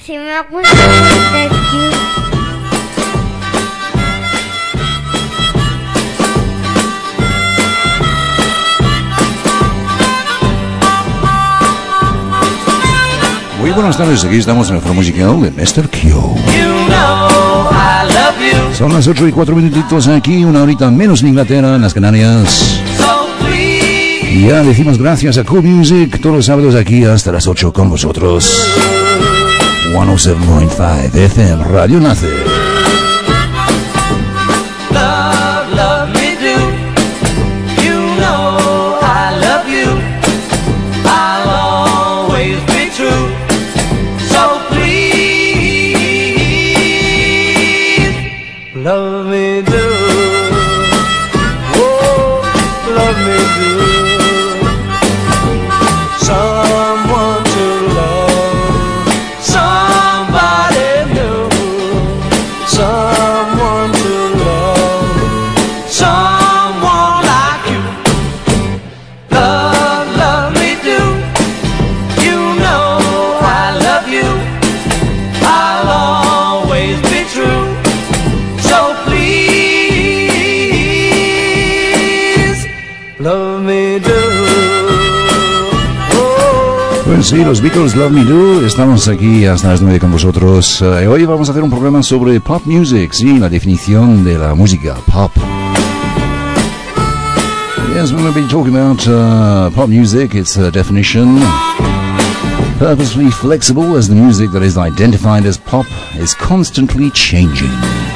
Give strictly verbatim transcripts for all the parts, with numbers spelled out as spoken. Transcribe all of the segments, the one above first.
Si me acuerdo de ti. Muy buenas tardes, aquí estamos en el foro musical de mister Q. Son las ocho y cuatro minutitos aquí, una horita menos en Inglaterra, en las Canarias. Y ya decimos gracias a Q Music, todos los sábados aquí hasta las ocho con vosotros. ciento siete punto cinco F M, Radio Nace. Love me do, oh, love me do. Someone to love, somebody new. Someone to love, someone like you. Love, love me do. You know I love you. I'll always be true. Love me do. Oh. Pues sí, los Beatles, Love Me Do. Estamos aquí hasta las nueve con vosotros. Uh, hoy vamos a hacer un programa sobre pop music, sí, la definición de la música pop. Yes, we're going to be talking about uh, pop music, its uh, definition. Purposely flexible, as the music that is identified as pop is constantly changing.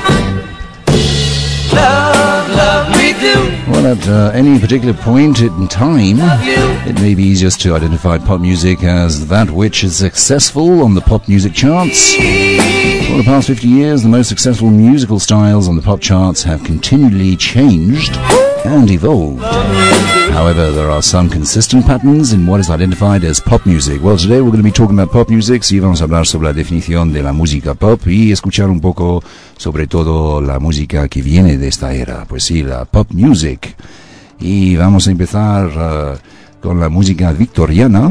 Love, love me do. Well, at uh, any particular point in time, it may be easiest to identify pop music as that which is successful on the pop music charts. For the past fifty years, the most successful musical styles on the pop charts have continually changed and evolved. However, there are some consistent patterns in what is identified as pop music. Well, today we're going to be talking about pop music. Sí, vamos a hablar sobre la definición de la música pop y escuchar un poco sobre todo la música que viene de esta era. Pues sí, la pop music. Y vamos a empezar uh, con la música victoriana.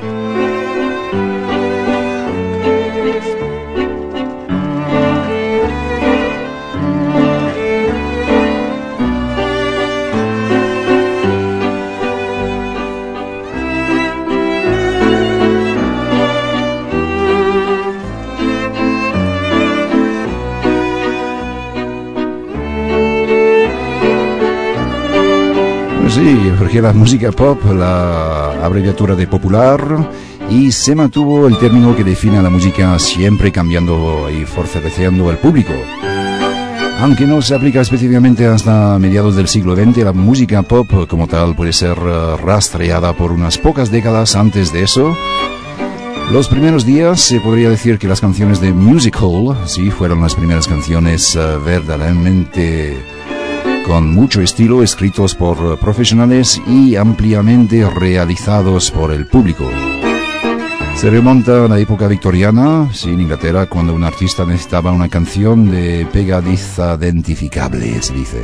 Sí, porque la música pop, la abreviatura de popular, y se mantuvo el término que define a la música siempre cambiando y fortaleciendo al público. Aunque no se aplica específicamente hasta mediados del siglo veinte, la música pop como tal puede ser uh, rastreada por unas pocas décadas antes de eso. Los primeros días se podría decir que las canciones de musical, sí, fueron las primeras canciones uh, verdaderamente con mucho estilo, escritos por uh, profesionales y ampliamente realizados por el público. Se remonta a la época victoriana, sí, en Inglaterra, cuando un artista necesitaba una canción de pegadiza identificable, se dice.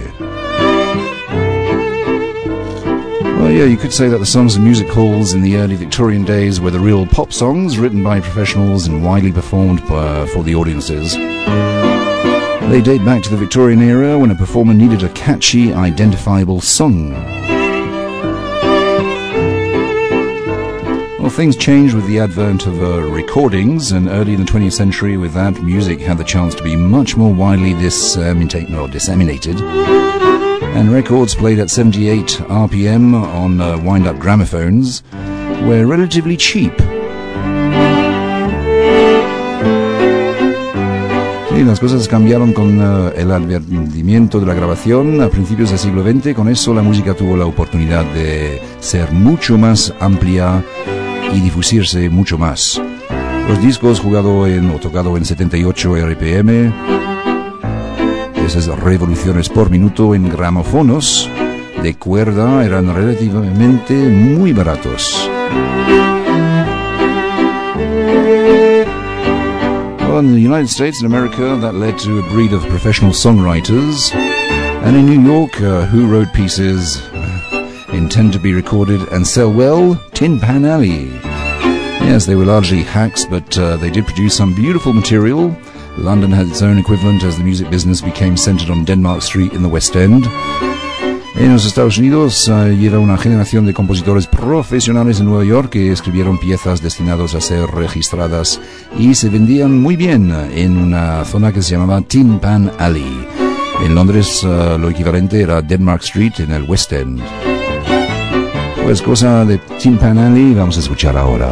Well, yeah, you could say that the songs of music halls in the early Victorian days were the real pop songs written by professionals and widely performed by, for the audiences. They date back to the Victorian era when a performer needed a catchy, identifiable song. Well, things changed with the advent of uh, recordings, and early in the twentieth century with that, music had the chance to be much more widely disseminated, or disseminated. And records played at seventy-eight R P M on uh, wind-up gramophones were relatively cheap. Sí, las cosas cambiaron con uh, el advenimiento de la grabación a principios del siglo veinte. Con eso la música tuvo la oportunidad de ser mucho más amplia y difusirse mucho más. Los discos jugado en, o tocado en setenta y ocho R P M, esas revoluciones por minuto en gramófonos de cuerda, eran relativamente muy baratos. In the United States and America, that led to a breed of professional songwriters. And in New York, uh, who wrote pieces uh, intend to be recorded and sell well? Tin Pan Alley. Yes, they were largely hacks, but uh, they did produce some beautiful material. London had its own equivalent as the music business became centered on Denmark Street in the West End. En los Estados Unidos uh, lleva una generación de compositores profesionales en Nueva York que escribieron piezas destinadas a ser registradas y se vendían muy bien en una zona que se llamaba Tin Pan Alley. En Londres uh, lo equivalente era Denmark Street en el West End. Pues cosa de Tin Pan Alley vamos a escuchar ahora.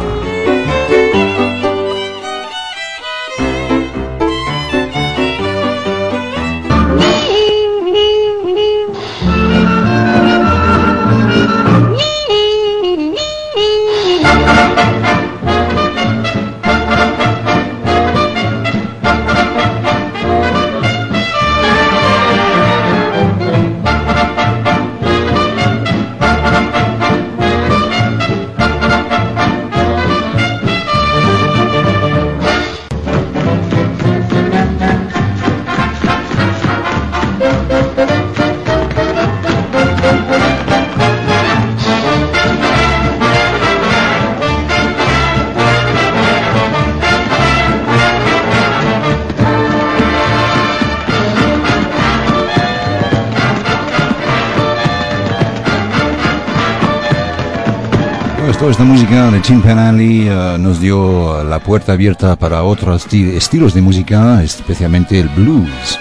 Toda esta música de Tin Pan Alley uh, nos dio la puerta abierta para otros esti- estilos de música, especialmente el blues.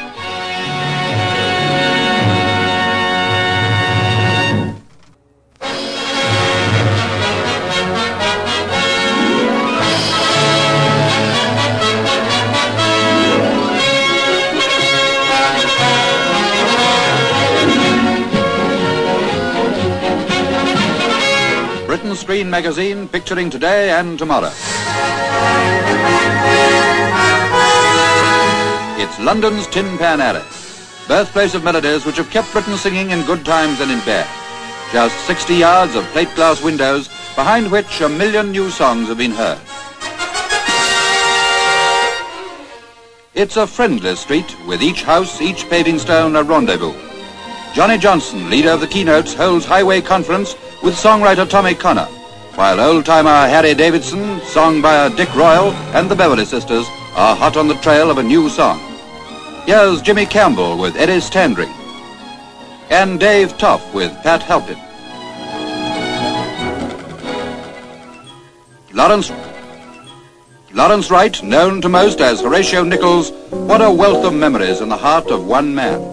Screen magazine picturing today and tomorrow. It's London's Tin Pan Alley, birthplace of melodies which have kept Britain singing in good times and in bad. Just sixty yards of plate glass windows, behind which a million new songs have been heard. It's a friendless street, with each house, each paving stone a rendezvous. Johnny Johnson, leader of the Keynotes, holds highway conference with songwriter Tommy Connor, while old-timer Harry Davidson, song buyer Dick Royal, and the Beverly Sisters are hot on the trail of a new song. Here's Jimmy Campbell with Eddie Standring, and Dave Tough with Pat Halpin. Lawrence, Lawrence Wright, known to most as Horatio Nichols, what a wealth of memories in the heart of one man.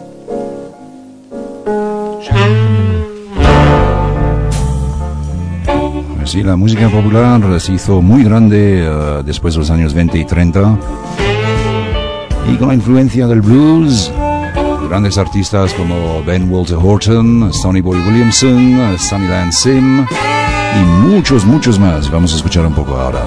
Sí, la música popular se hizo muy grande uh, después de los años veinte y treinta, y con la influencia del blues, grandes artistas como Ben Walter Horton, Sonny Boy Williamson, Sunnyland Sim y muchos, muchos más. Vamos a escuchar un poco ahora.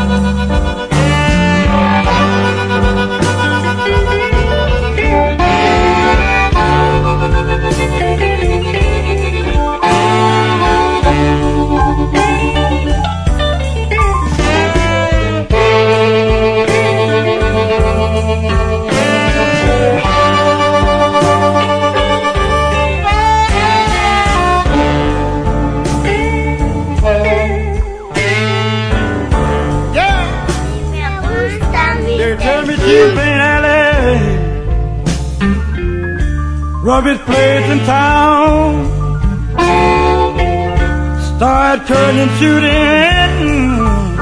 Roughest place in town. Start turning shooting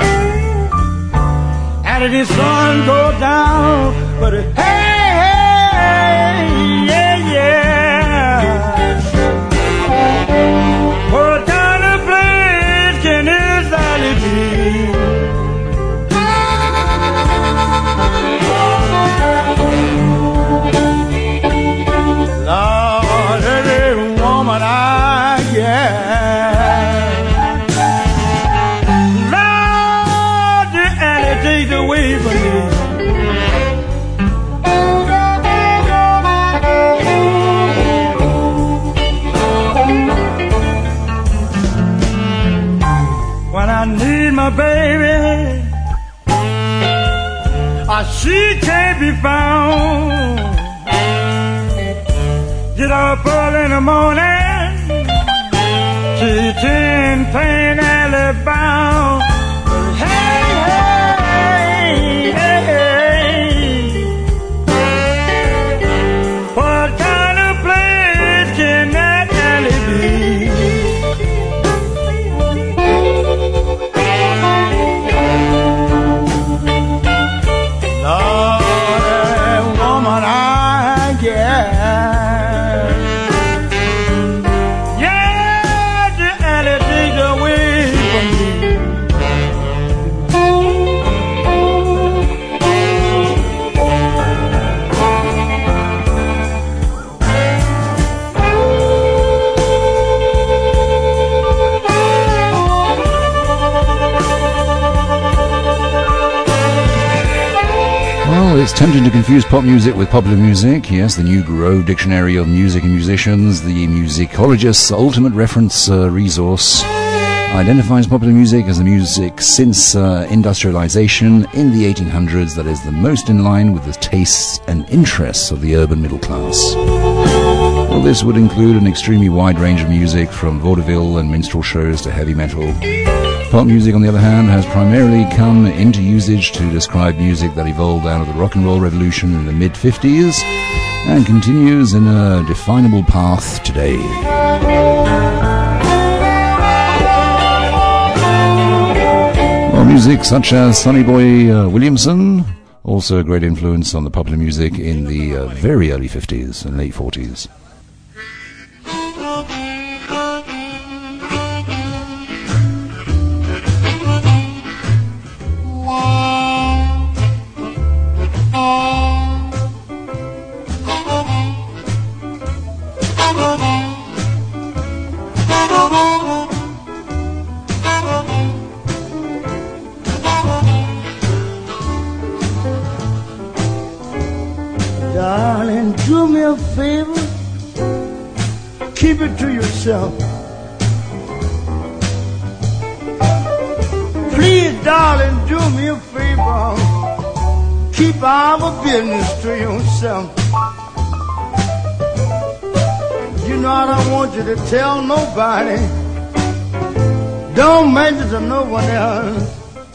after the sun go down. But hey, hey, yeah, yeah. What kind of place can this alley be? Lord, every woman I get, Lord, the alley takes away from me. When I need my baby, ah, she can't be found. Get up early in the morning, she's Tin Pan Alley bound. Hey! It's tempting to confuse pop music with popular music. Yes, the New Grove Dictionary of Music and Musicians, the musicologist's ultimate reference uh, resource, identifies popular music as the music since uh, industrialization in the eighteen hundreds that is the most in line with the tastes and interests of the urban middle class. Well, this would include an extremely wide range of music, from vaudeville and minstrel shows to heavy metal. Pop music, on the other hand, has primarily come into usage to describe music that evolved out of the rock and roll revolution in the mid-fifties and continues in a definable path today. Well, music such as Sonny Boy uh, Williamson, also a great influence on the popular music in the uh, very early fifties and late forties. Darling, do me a favor, keep it to yourself. Please, darling, do me a favor, keep our business to yourself. You know I don't want you to tell nobody, don't mention to no one else.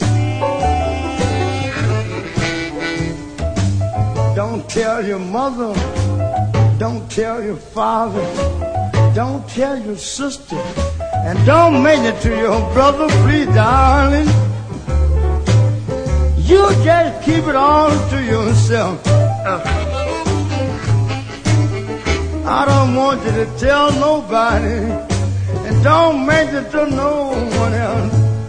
Don't tell your mother, don't tell your father, don't tell your sister, and don't mention it to your brother, please, darling. You just keep it all to yourself. I don't want you to tell nobody, and don't mention it to no one else.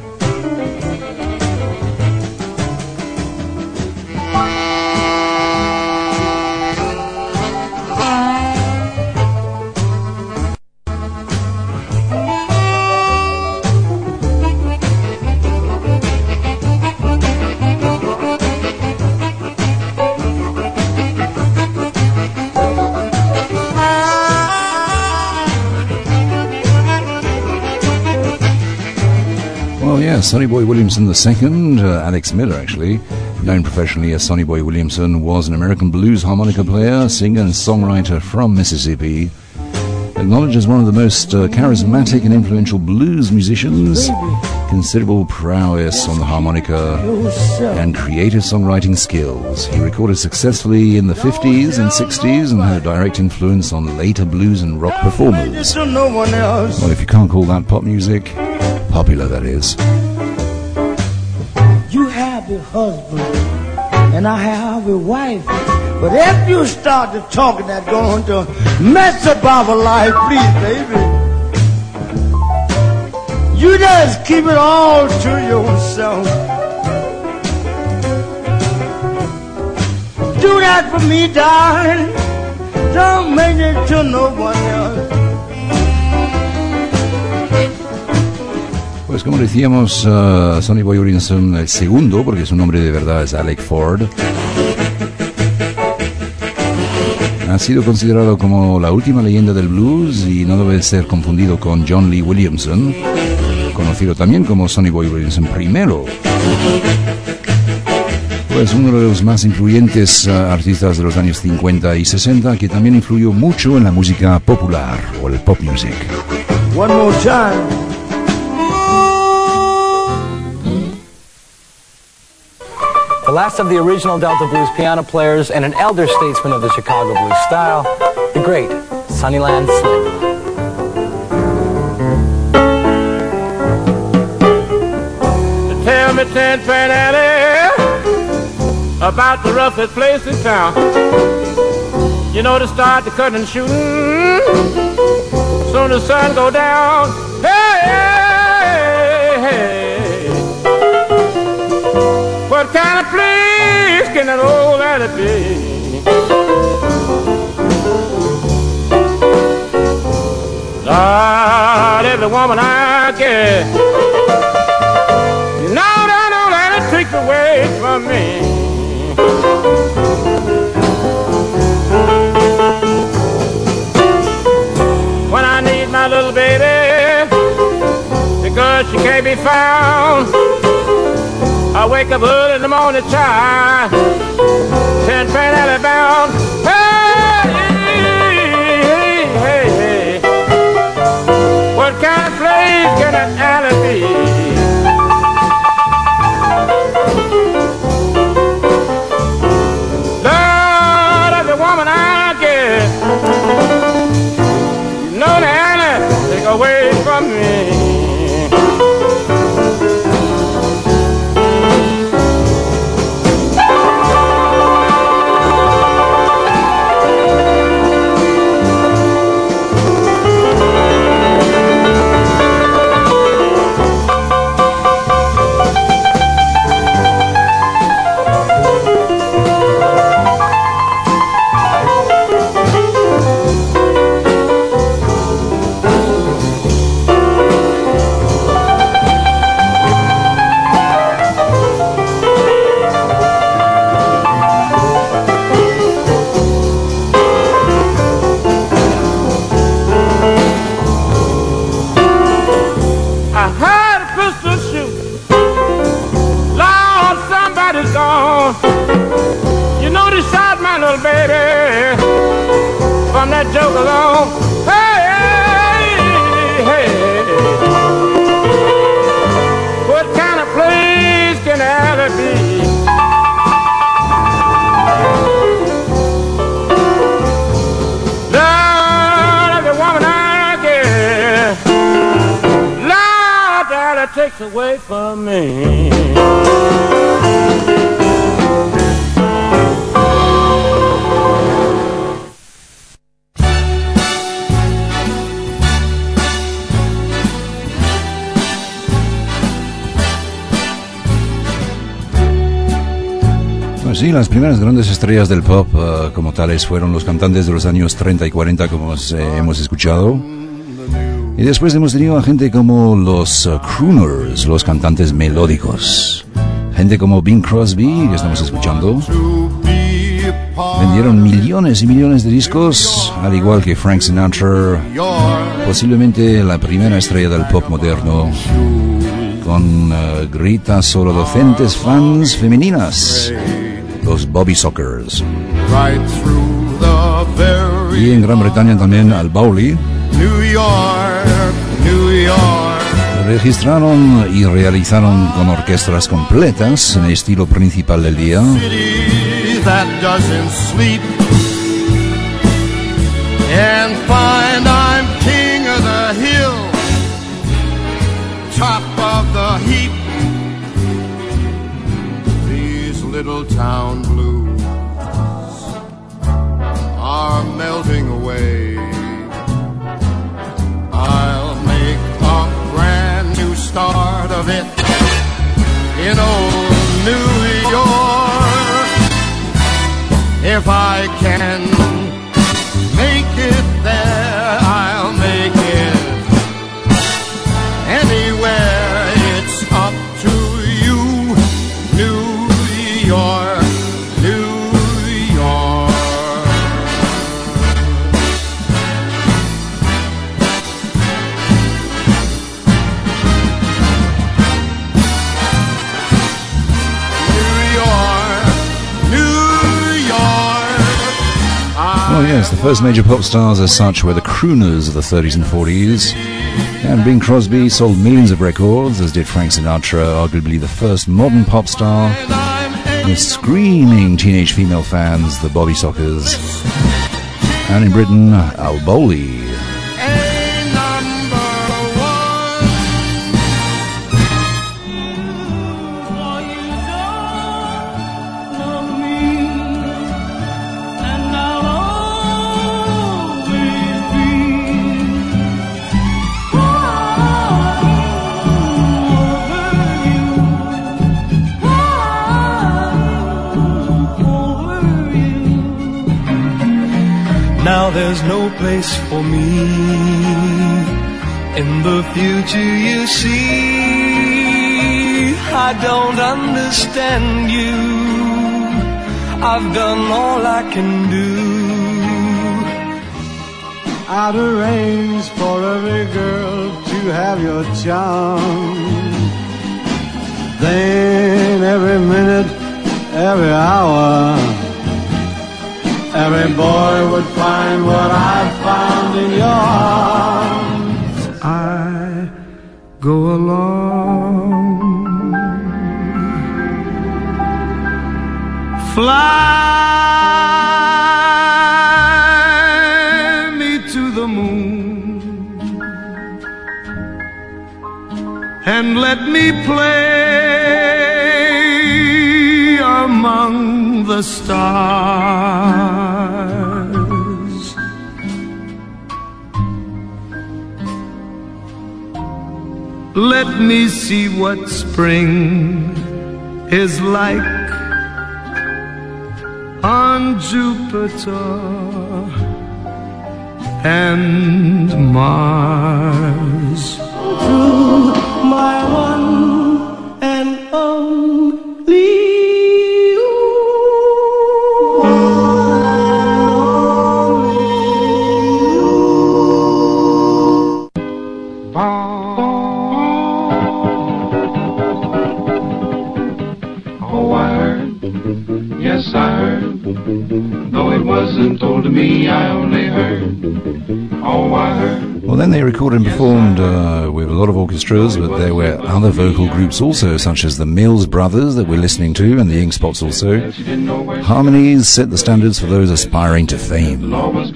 Sonny Boy Williamson the Second, uh, Alex Miller actually, known professionally as Sonny Boy Williamson, was an American blues harmonica player, singer and songwriter from Mississippi, acknowledged as one of the most uh, charismatic and influential blues musicians, considerable prowess on the harmonica, and creative songwriting skills. He recorded successfully in the fifties and sixties and had a direct influence on later blues and rock performers. Well, if you can't call that pop music, popular that is. You have a husband and I have a wife, but if you start to talking, that's going to mess up our life, please, baby. You just keep it all to yourself. Do that for me, darling. Don't make it to no one else. Pues como decíamos, uh, Sonny Boy Williamson el segundo, porque su nombre de verdad es Alec Ford, ha sido considerado como la última leyenda del blues y no debe ser confundido con John Lee Williamson, conocido también como Sonny Boy Williamson primero. Pues uno de los más influyentes uh, artistas de los años cincuenta y sesenta, que también influyó mucho en la música popular o el pop music. One more time. The last of the original Delta Blues piano players and an elder statesman of the Chicago blues style, the great Sonnyland Slim. Tell me, Ten Train Alley, about the roughest place in town. You know, to start the cutting and shooting, soon the sun go down. Hey, hey, hey. What kind of place can that old alley be? Lord, every woman I get, you know that old alley takes away from me. but she can't be found. I wake up early in the morning, child, Ten Pan Alley bound. Hey, hey, hey, hey. What kind of place can an alley be? Lord, as a woman I get, you know the alley take away from me. Baby, from that joke alone. Hey, hey, hey. What kind of place can the alley be? Lord, the woman I get, Lord, that takes away from me. Sí, las primeras grandes estrellas del pop uh, como tales fueron los cantantes de los años treinta y cuarenta, como eh, hemos escuchado. Y después hemos tenido a gente como los uh, crooners, los cantantes melódicos. Gente como Bing Crosby, que estamos escuchando. Vendieron millones y millones de discos, al igual que Frank Sinatra, posiblemente la primera estrella del pop moderno, con uh, gritas solo docentes fans femeninas. Los Bobby Sockers. Y en Gran Bretaña también al Bowley. New York, New York. Registraron y realizaron con orquestas completas en el estilo principal del día. City that doesn't sleep and find I'm king of the hill, top of the heap. Little town blues are melting away. I'll make a brand new start of it in old New York. If I can make it there, I'll make it anywhere. It's up to you, New York, New York. New York, New York. Oh yes, the first major pop stars as such were the crooners of the thirties and forties. And Bing Crosby sold millions of records, as did Frank Sinatra, arguably the first modern pop star. With screaming teenage female fans, the Bobby Sockers. And in Britain, Al Bowley. Now there's no place for me in the future, you see. I don't understand you. I've done all I can do. I'd arrange for every girl to you have your charm. Then every minute, every hour, every boy would find what I found in your arms. I go along, fly me to the moon, and let me play among the stars. Let me see what spring is like on Jupiter and Mars. To my one and only you. Oh, I heard, yes I heard, though it wasn't told to me, I only heard. Oh, I heard. Well, then they recorded and performed uh, with a lot of orchestras, but there were other vocal groups also, such as the Mills Brothers that we're listening to, and the Ink Spots also. Harmonies set the standards for those aspiring to fame.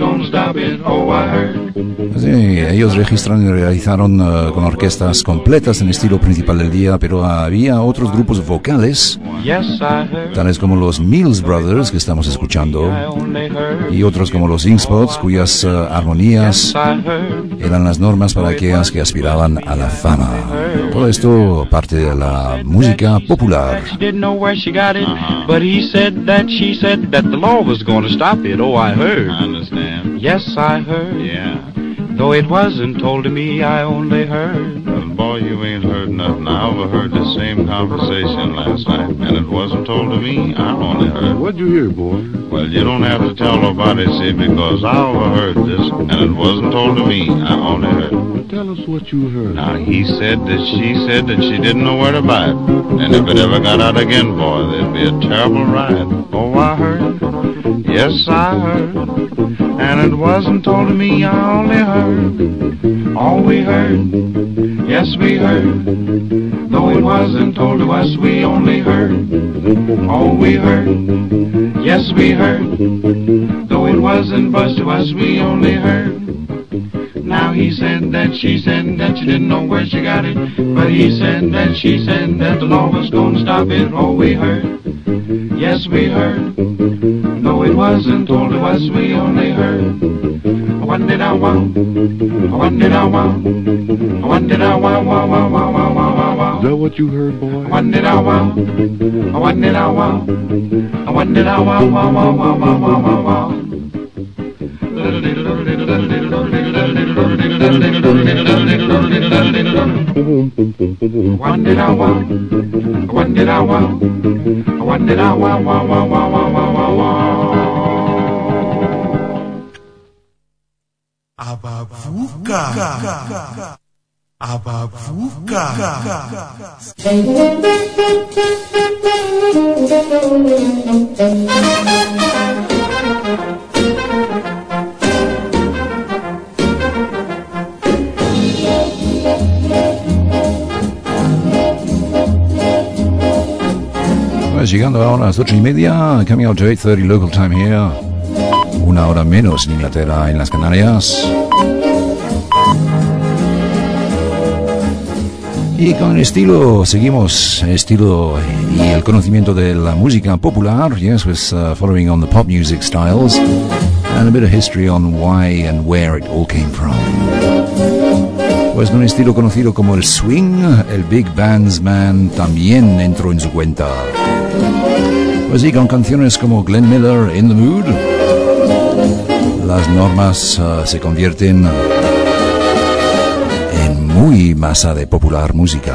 Sí, ellos registran y realizaron uh, con orquestas completas en estilo principal del día, pero había otros grupos vocales, tales como los Mills Brothers, que estamos escuchando, y otros como los Ink Spots, cuyas uh, armonías eran las normas para aquellas que aspiraban a la fama. Todo esto parte de la música popular. But he said that she said that the law was going to stop it. Oh, I heard. I understand. Yes, I heard. Yeah. Though it wasn't told to me, I only heard. Well, boy, you ain't heard nothing. I overheard the same conversation last night, and it wasn't told to me. I only heard. What'd you hear, boy? Well, you don't have to tell nobody, see, because I overheard this, and it wasn't told to me. I only heard. Well, tell us what you heard. Now, he said that she said that she didn't know where to buy it, and if it ever got out again, boy, there'd be a terrible riot. Oh, I heard. Yes, I heard. And it wasn't told to me, I only heard. All we heard, yes we heard. Though it wasn't told to us, we only heard. All we heard, yes we heard. Though it wasn't buzzed to us, we only heard. Now he said that she said that she didn't know where she got it, but he said that she said that the law was gonna stop it. All we heard, yes we heard. Though it wasn't told to us, we only heard. One did I want, one did I want, one did I want, wow, wow, wow, wow, wow, wow. Is that what you heard, boy? One did I want, one did I want, one did I want, wow, wow, wow, wow, wow, wow, wow. One did I want, one did I want, one did I want, wow, wow, wow, wow, wow, wow, wow. Abavuka, Abavuka. Pues llegando ahora a las ocho y media, coming out to eight thirty local time here. Una hora menos en Inglaterra, en las Canarias. Y con el estilo, seguimos el estilo y el conocimiento de la música popular. Yes, with uh, following on the pop music styles and a bit of history on why and where it all came from. Pues con un estilo conocido como el swing, el big bandsman también entró en su cuenta. Pues sí, con canciones como Glenn Miller, In the Mood, las normas uh, se convierten en muy masa de popular música.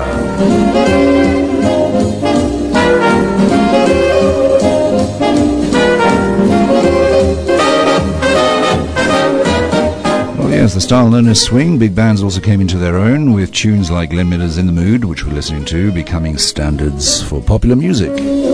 Yes, the style known as swing, big bands also came into their own with tunes like Glenn Miller's In the Mood, which we're listening to, becoming standards for popular music.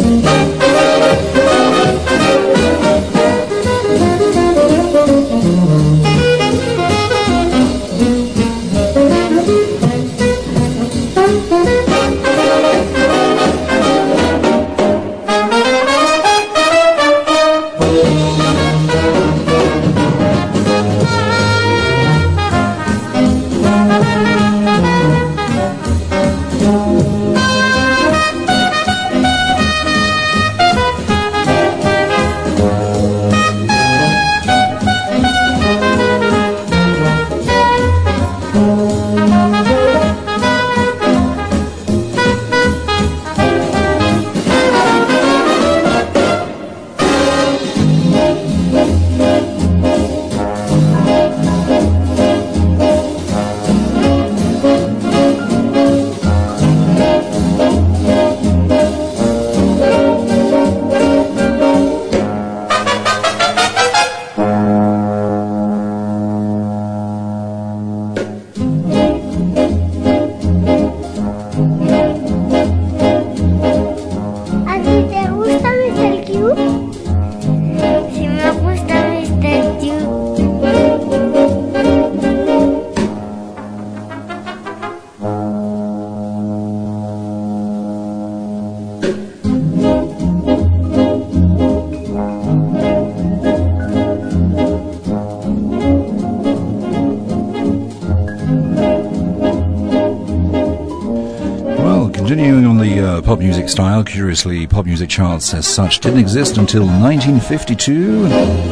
Continuing on the uh, pop music style, curiously, pop music charts as such didn't exist until nineteen fifty-two.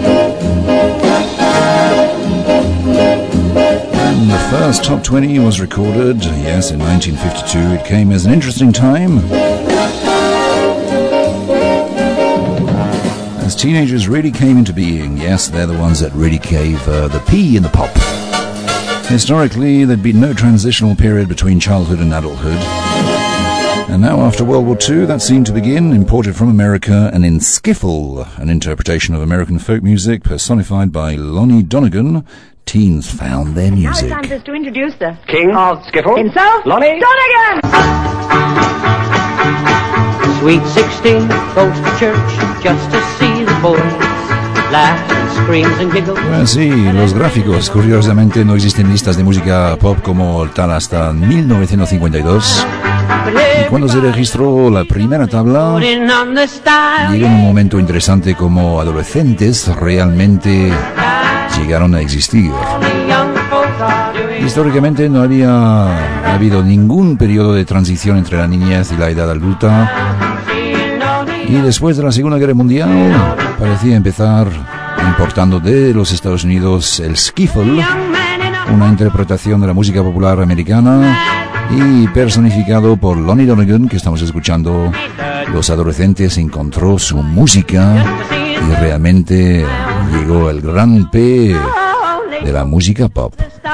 And the first top twenty was recorded, yes, in nineteen fifty-two. It came as an interesting time, as teenagers really came into being. Yes, they're the ones that really gave uh, the P in the pop. Historically, there'd been no transitional period between childhood and adulthood. And now, after World War Two, that seemed to begin, imported from America, and in Skiffle, an interpretation of American folk music personified by Lonnie Donegan, teens found their music. Now it's time to introduce the King of Skiffle himself, Lonnie Donegan! Sweet sixteen goes to church just to see the boys laugh and screams and giggle. Bueno, sí, los gráficos, curiosamente, no existen listas de música pop como tal hasta mil novecientos cincuenta y dos. Y cuando se registró la primera tabla, llega en un momento interesante como adolescentes realmente llegaron a existir. Históricamente no había habido ningún periodo de transición entre la niñez y la edad adulta, y después de la Segunda Guerra Mundial parecía empezar importando de los Estados Unidos el skiffle, una interpretación de la música popular americana y personificado por Lonnie Donegan, que estamos escuchando. Los adolescentes encontró su música y realmente llegó el gran P de la música pop.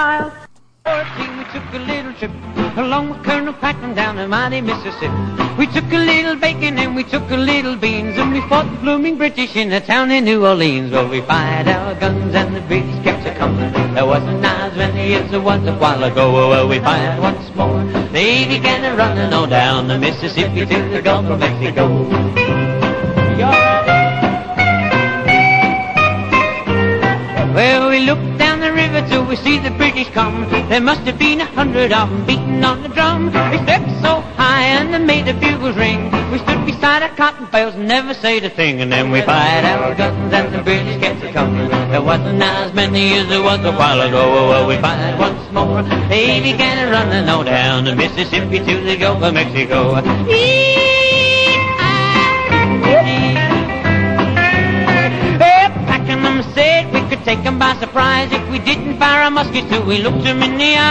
Along with Colonel Patton down the mighty Mississippi. We took a little bacon and we took a little beans, and we fought the blooming British in the town in New Orleans. Well, we fired our guns and the British kept a-coming. There wasn't as many as there was a while ago. Well, we fired once more. They began a running on down the Mississippi to the Gulf of Mexico. Well, we looked down the river till we see the British come. There must have been a hundred of them beating on the drum. They stepped so high and they made the bugles ring. We stood beside our cotton bales and never said a thing. And then we fired our guns and the British kept a coming. There wasn't as many as there was a while ago. Well, we fired once more. They began a running on down the Mississippi to the Gulf of Mexico. Said we could take them by surprise if we didn't fire our muskets till we looked them in the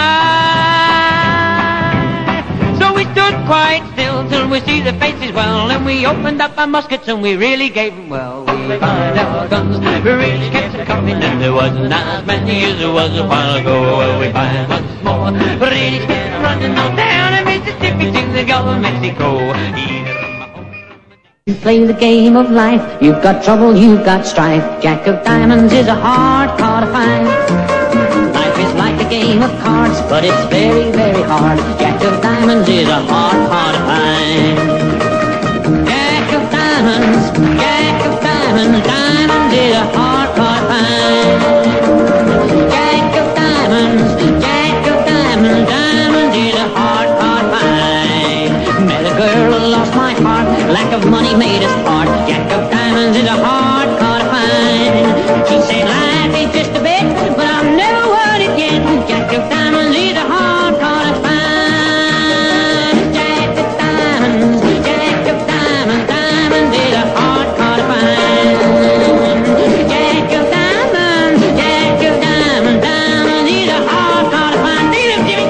eye. So we stood quite still till we see the faces well, and we opened up our muskets and we really gave them well. We fired our guns, we really kept it coming, and there wasn't as many as there was a while ago. Well, we fired once more, really kept running on down the Mississippi to the Gulf of Mexico. You play the game of life, you've got trouble, you've got strife. Jack of diamonds is a hard card to find. Life is the game of cards, but it's very, very hard. Jack of diamonds is a hard, hard to find. Jack of diamonds, Jack of diamonds, diamonds is a hard, hard to find. Jack of diamonds, Jack of diamonds, diamonds is a hard, hard to find. Met a girl who lost my heart, lack of money made us part. Jack of diamonds is a hard, hard to find. She said life ain't just a bit, but I'll never want it again. Jack of diamonds is a hard, hard to find. Jack of diamonds, Jack of diamonds, diamonds is a hard, hard to find. Jack of diamonds, Jack of diamonds, diamonds is a hard, hard to find. Beat him, Jimmy.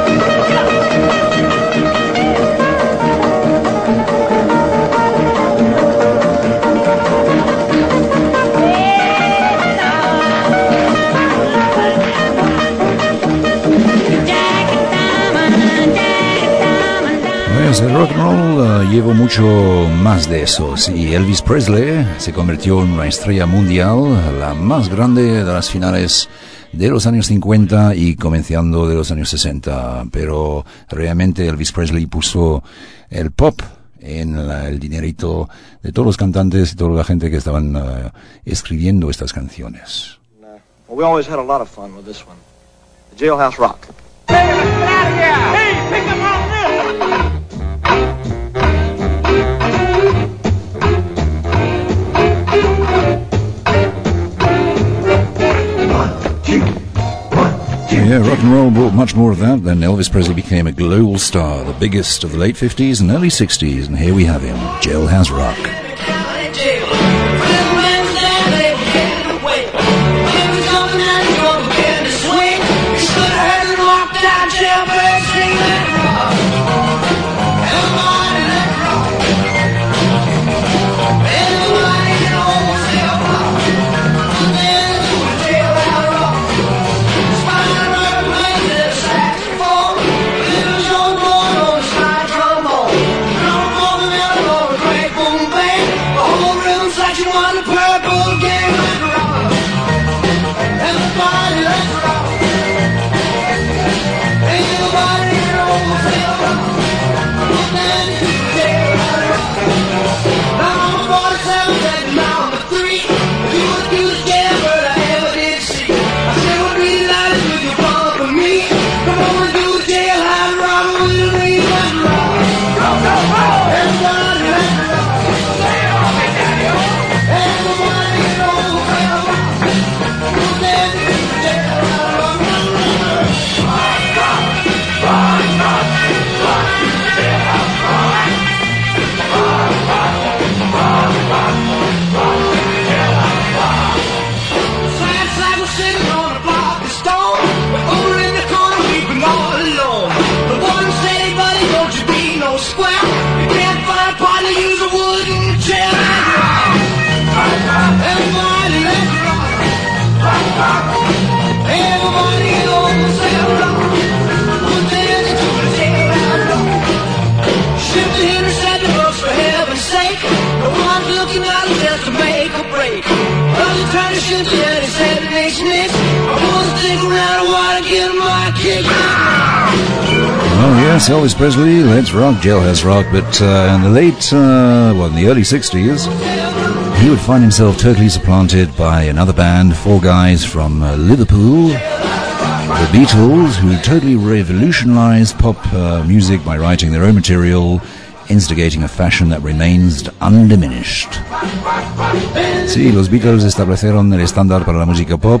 Pues el rock and roll uh, llevó mucho más de eso. Sí, Elvis Presley se convirtió en una estrella mundial, la más grande de las finales de los años cincuenta y comenzando de los años sesenta. Pero realmente Elvis Presley puso el pop en la, el dinerito de todos los cantantes y toda la gente que estaban uh, escribiendo estas canciones. Well, we always had a lot of fun with this one, the Jailhouse Rock. Yeah, rock and roll brought much more of that. Then Elvis Presley became a global star, the biggest of the late fifties and early sixties, and here we have him, Jailhouse Rock. Oh yes, Elvis Presley, let's rock, Jailhouse Rock. But uh, in the late, uh, well, in the early sixties, he would find himself totally supplanted by another band, four guys from uh, Liverpool, the Beatles, who totally revolutionized pop uh, music by writing their own material, instigating a fashion that remains undiminished. Sí, los Beatles establecieron el estándar para la música pop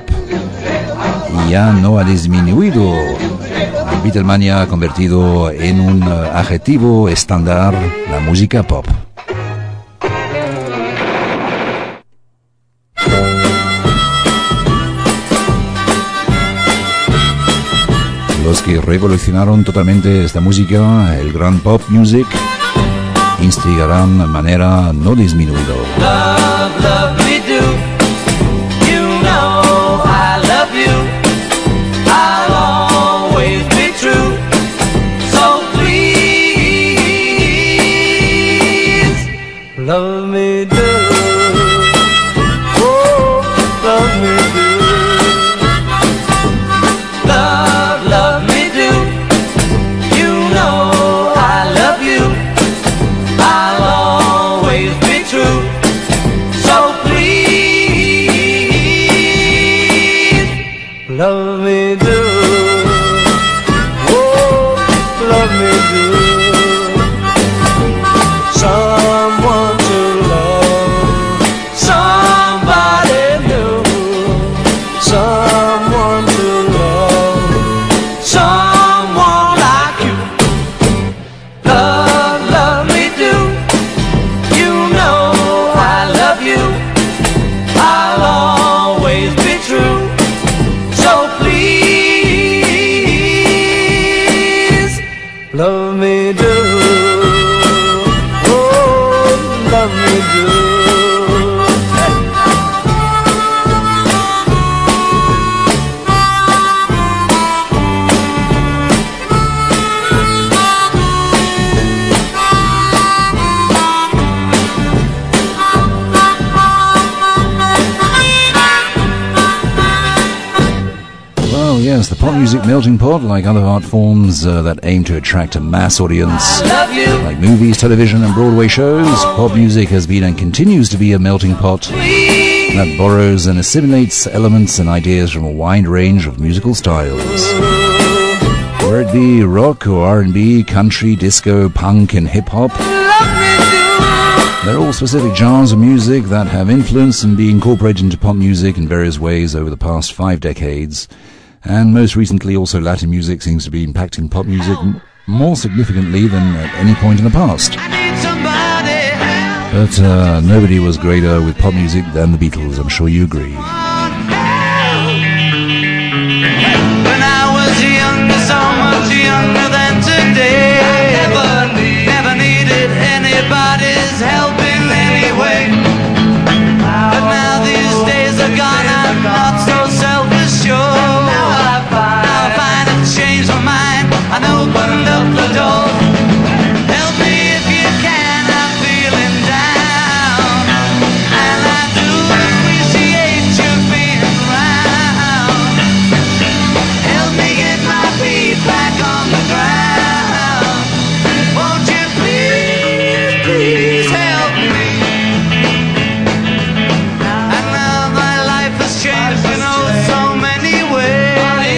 y ya no ha disminuido. El Beatlemania ha convertido en un uh, adjetivo estándar la música pop. Los que revolucionaron totalmente esta música, el gran pop music, instigarán de manera no disminuida. Love, love me do. You know I love you. I'll always be true. So please, love me do. Oh, love me do. Love me do. Oh, love me do. Yes, the pop music melting pot, like other art forms uh, that aim to attract a mass audience, like movies, television and Broadway shows, pop music has been and continues to be a melting pot that borrows and assimilates elements and ideas from a wide range of musical styles. Whether it be rock or R and B, country, disco, punk and hip-hop, they're all specific genres of music that have influenced and been incorporated into pop music in various ways over the past five decades. And most recently, also Latin music seems to be impacting pop music m- more significantly than at any point in the past. But uh, nobody was greater with pop music than the Beatles, I'm sure you agree. When I was younger, so much younger than today, I never, need, never needed anybody's help in any way. But now these days are gone, I'm not so self-assured. And opened up the door. Help me if you can, I'm feeling down. And I do appreciate you being around. Help me get my feet back on the ground. Won't you please, please help me? And now my life has changed in oh so many ways.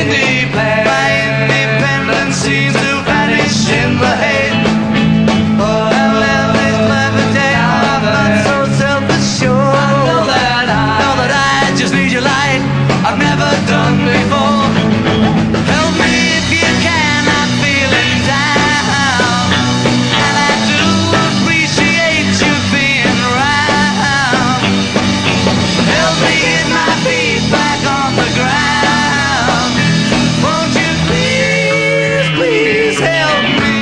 Seems to vanish in the haze. Oh, I've lived this clever day. I'm not so self-assured. I know that I know that I just need your light. I've never done before. Help me if you can. I'm feeling down, and I do appreciate you being around. Help me get my feet back on the ground. Won't you please? Please help me.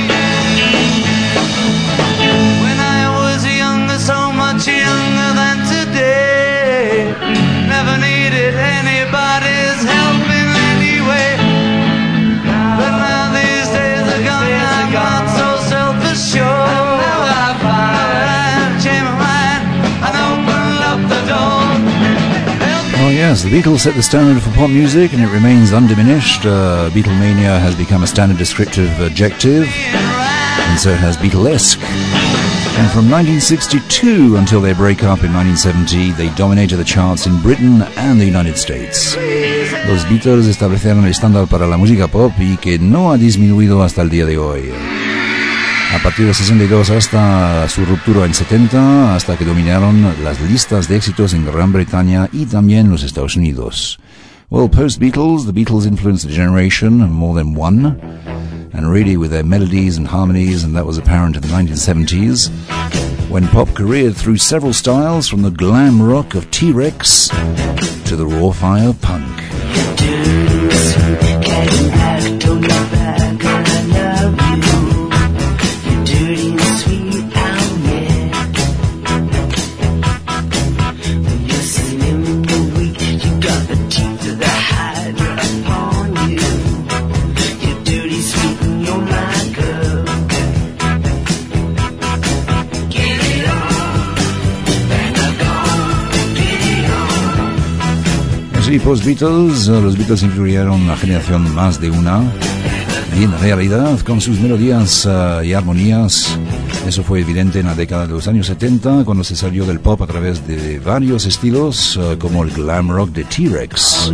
When I was younger, so much younger than today, never needed anybody's help in any way. But now these days are gone, I'm not so self-assured. Now I find I've changed my mind and opened up the door. Oh yes, the Beatles set the standard for pop music and it remains undiminished. Uh, Beatlemania has become a standard descriptive adjective, and so has Beatlesque. And from nineteen sixty-two until their breakup in nineteen seventy, they dominated the charts in Britain and the United States. Los Beatles establecieron el estándar para la música pop y que no ha disminuido hasta el día de hoy. A partir de sesenta y dos hasta su ruptura en setenta, hasta que dominaron las listas de éxitos en Gran Bretaña y también los Estados Unidos. Well, post-Beatles, the Beatles influenced a generation, more than one, and really with their melodies and harmonies, and that was apparent in the nineteen seventies, when pop careered through several styles, from the glam rock of T-Rex to the raw fire punk. Sí, post-Beatles, los Beatles influyeron a generación más de una, y en realidad con sus melodías uh, y armonías, eso fue evidente en la década de los años setenta, cuando se salió del pop a través de varios estilos, uh, como el glam rock de T-Rex.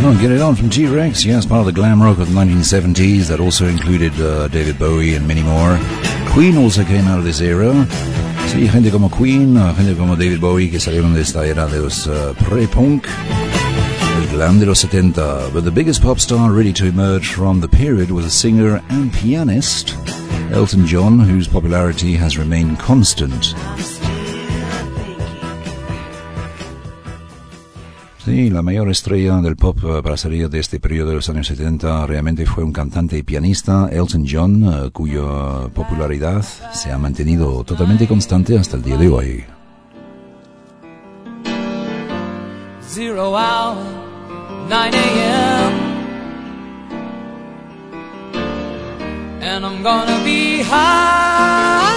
Oh, Get It On from T-Rex, yes, part of the glam rock of the nineteen seventies. That also included uh, David Bowie and many more. Queen also came out of this era. Sí, gente como Queen, gente como David Bowie que salieron de esta era de los uh, pre-punk, el glam de los setenta. But the biggest pop star ready to emerge from the period was a singer and pianist, Elton John, whose popularity has remained constant. Sí, la mayor estrella del pop uh, para salir de este periodo de los años setenta realmente fue un cantante y pianista, Elton John, uh, cuya popularidad se ha mantenido totalmente constante hasta el día de hoy. Zero hour, nine a.m. And I'm gonna be high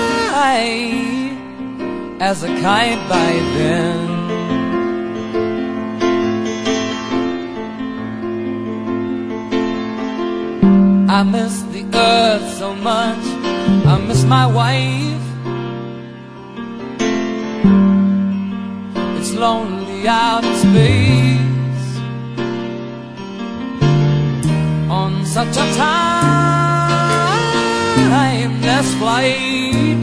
as a kite by then. I miss the earth so much, I miss my wife. It's lonely out in space on such a timeless flight.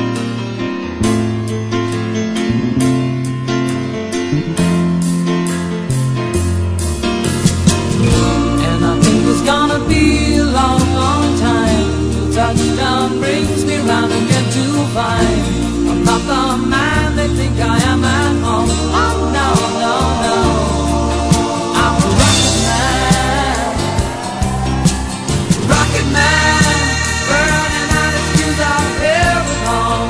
And I think it's gonna be a long, long time till touchdown brings me round again to find I'm not the man they think I am at home. Oh no, no, no, I'm a rocket man, rocket man, burning out his fuse out here at home.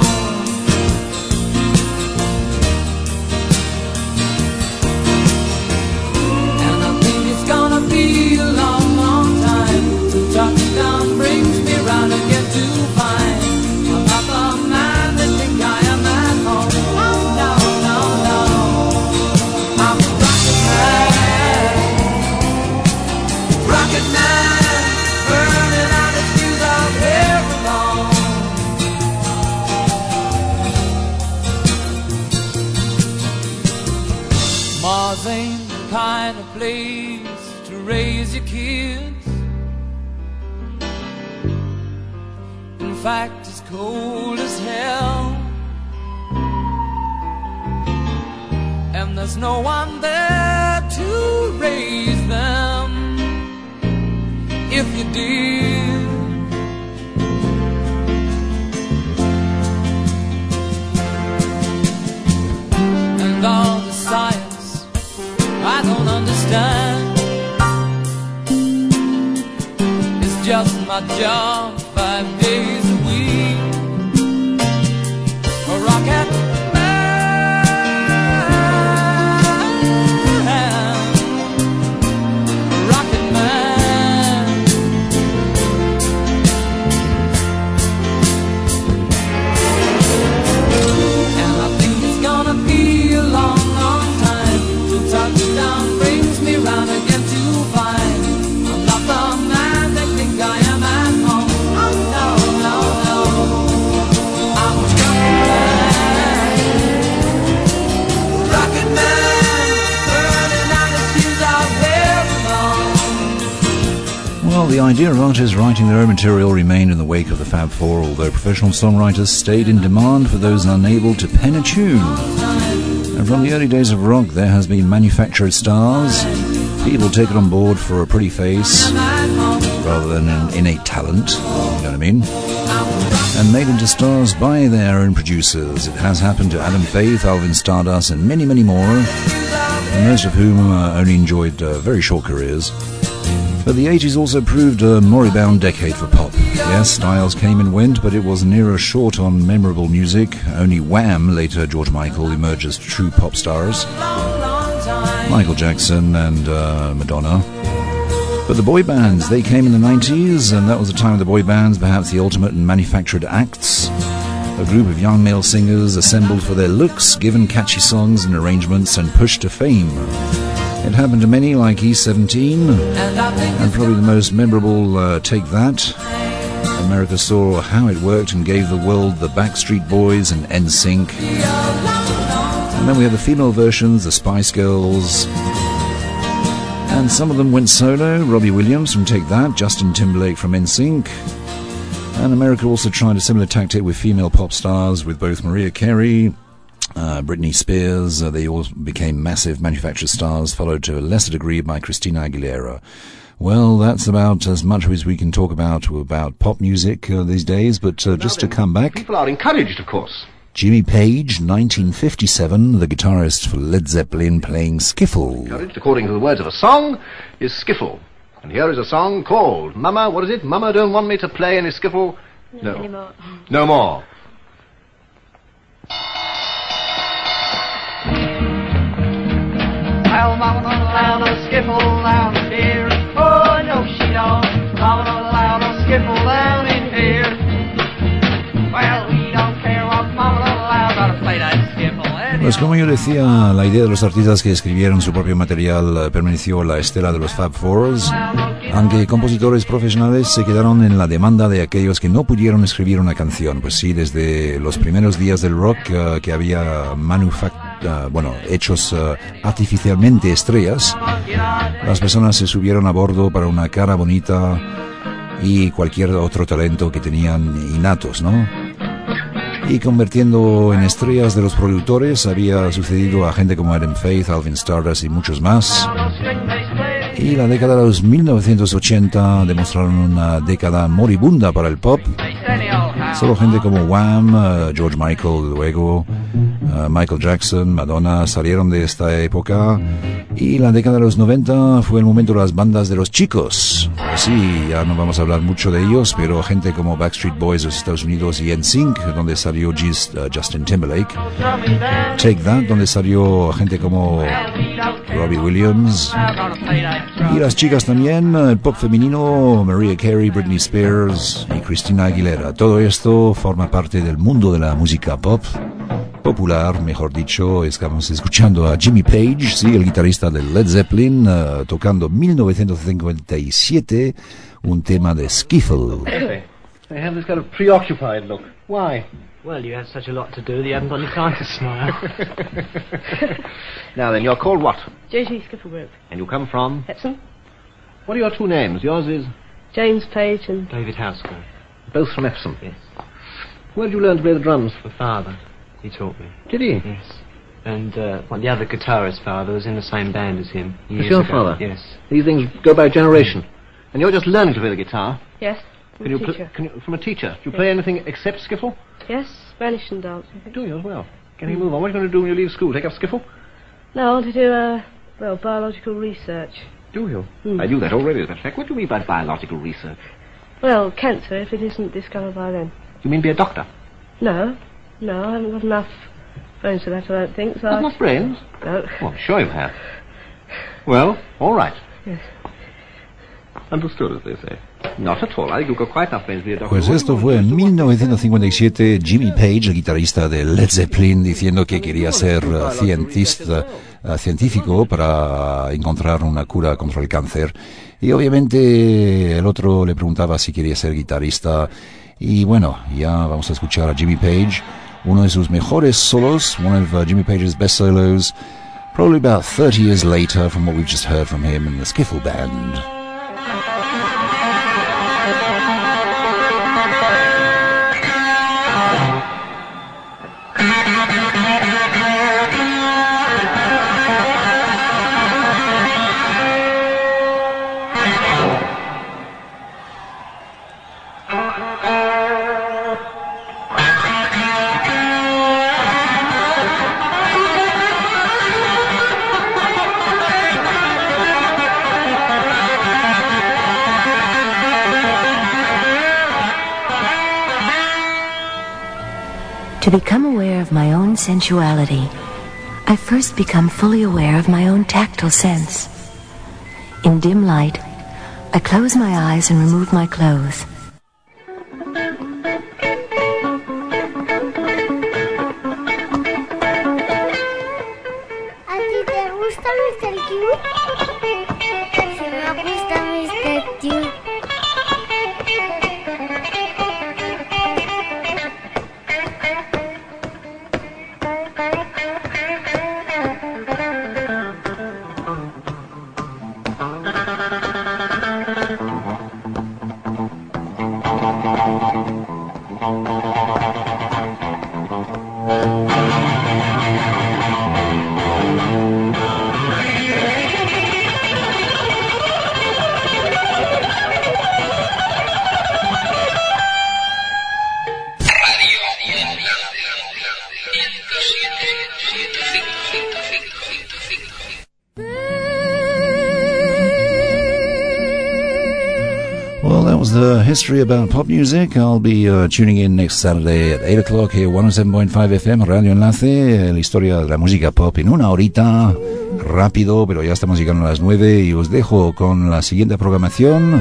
And I think it's gonna be a long, long time till touchdown brings me round again to find I'm not the man they think I am at home. Oh no, no, no, I'm a rocket man, rocket man, burning out his fuse out here alone. Mars ain't the kind of place to raise your kids. In fact, it's cold as hell, and there's no one there to raise them if you did. And all the science I don't understand, it's just my job five days a week. A rocket man, a rocket man. And I think it's gonna be a long, long time till touchdown brings me round again to find I'm not the man they think I am at home. Oh no, no, no, I'm a rocket man, rocket man, burning out his fuse out there alone. Well, the idea of artists writing their own material remained in the wake of the Fab Four, although professional songwriters stayed in demand for those unable to pen a tune. And from the early days of rock, there has been manufactured stars, people taken on board for a pretty face rather than an innate talent, you know what I mean, and made into stars by their own producers. It has happened to Adam Faith, Alvin Stardust, and many, many more, and most of whom uh, only enjoyed uh, very short careers. But the eighties also proved a moribund decade for pop. Yes, styles came and went, but it was nearer short on memorable music. Only Wham, later George Michael, emerged as true pop stars. Michael Jackson and uh, Madonna. But the boy bands, they came in the nineties, and that was the time of the boy bands, perhaps the ultimate in manufactured acts. A group of young male singers assembled for their looks, given catchy songs and arrangements, and pushed to fame. It happened to many, like E seventeen, and probably the most memorable uh, Take That. America saw how it worked and gave the world the Backstreet Boys and N Sync. And then we have the female versions, the Spice Girls, And some of them went solo. Robbie Williams from Take That, Justin Timberlake from N Sync. And America also tried a similar tactic with female pop stars, with both Mariah Carey, uh, Britney Spears. Uh, they all became massive manufactured stars, followed to a lesser degree by Christina Aguilera. Well, that's about as much as we can talk about about pop music uh, these days, but uh, just to come back... People are encouraged, of course. Jimmy Page, nineteen fifty-seven, the guitarist for Led Zeppelin, playing skiffle. Encouraged, according to the words of a song, is skiffle. And here is a song called Mama, what is it? Mama don't want me to play any skiffle? No. No. Anymore. No more. Well, Mama don't allow no skiffle down here. Oh, no, she don't. Mama don't allow no skiffle down in here. Well, we don't care what Mama don't allow. Gotta play that skiffle. Pues como yo decía, la idea de los artistas que escribieron su propio material eh, permaneció la estela de los Fab Fours, aunque compositores profesionales se quedaron en la demanda de aquellos que no pudieron escribir una canción. Pues sí, desde los primeros días del rock eh, que había manufact uh, bueno, hechos uh, artificialmente estrellas, las personas se subieron a bordo para una cara bonita y cualquier otro talento que tenían innatos, ¿no? Y convirtiendo en estrellas de los productores había sucedido a gente como Adam Faith, Alvin Stardust y muchos más. Y la década de los mil novecientos ochenta demostraron una década moribunda para el pop. Solo gente como Wham, uh, George Michael, luego uh, Michael Jackson, Madonna salieron de esta época. Y la década de los noventa fue el momento de las bandas de los chicos. Sí, ya no vamos a hablar mucho de ellos, pero gente como Backstreet Boys de los Estados Unidos y N Sync, donde salió Just, uh, Justin Timberlake. Take That, donde salió gente como Robbie Williams. Y las chicas también, el pop femenino, Mariah Carey, Britney Spears y Christina Aguilera. Todo esto forma parte del mundo de la música pop popular, mejor dicho. Estamos escuchando a Jimmy Page, sí, el guitarrista de Led Zeppelin, uh, tocando mil novecientos cincuenta y siete un tema de skiffle. They have this kind of preoccupied look. Why? Well, you had such a lot to do that you haven't got any time to smile. Now then, you're called what? J G Skiffle Group. And you come from? Epsom. What are your two names? Yours is? James Page and... David Housecroft. Both from Epsom? Yes. Where did you learn to play the drums? My father. He taught me. Did he? Yes. And uh, well, the other guitarist father was in the same band as him. That's your ago. father? Yes. These things go by generation. And you're just learning to play the guitar? Yes, from Can a you pl- teacher. can you, from a teacher? Do you Yes. play anything except skiffle? Yes, Spanish and dance. I think. Do you as well? Can you move on? What are you going to do when you leave school? Take up skiffle? No, I want to do, uh, well, biological research. Do you? Hmm. I knew that already, as a matter of fact. What do you mean by biological research? Well, cancer, if it isn't discovered by then. You mean be a doctor? No, no, I haven't got enough brains for that, I don't think. So Not I- enough brains? No. Oh, I'm sure you have. Well, all right. Yes. Understood, as they say. Not at all. I think you've got quite enough brains to be a doctor. Pues esto fue en mil novecientos cincuenta y siete, Jimmy Page, el guitarrista de Led Zeppelin, diciendo que quería ser uh, cientista, uh, científico para encontrar una cura contra el cáncer. Y obviamente el otro le preguntaba si quería ser guitarrista. Y bueno, ya vamos a escuchar a Jimmy Page, uno de sus mejores solos, one of uh, Jimmy Page's best solos, probably about thirty years later from what we've just heard from him in the Skiffle Band. To become aware of my own sensuality, I first become fully aware of my own tactile sense. In dim light, I close my eyes and remove my clothes. ¿A ti te gusta mister Q? Sí, me gusta mister Q. Well, that was the history about pop music. I'll be uh, tuning in next Saturday at eight o'clock here, one oh seven point five F M, Radio Enlace, la historia de la música pop en una horita, rápido, pero ya estamos llegando a las nueve y os dejo con la siguiente programación.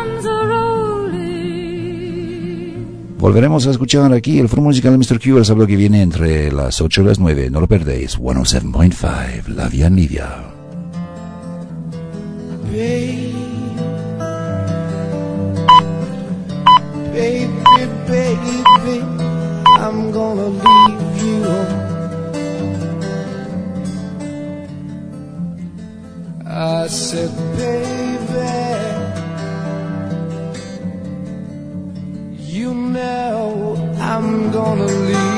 Volveremos a escuchar aquí el foro musical de mister Q, el sábado que viene entre las ocho y las nueve. No lo perdéis. ciento siete punto cinco, La Vía Nidia. Baby, baby, baby, I'm gonna leave you. I said, baby, you know I'm gonna leave.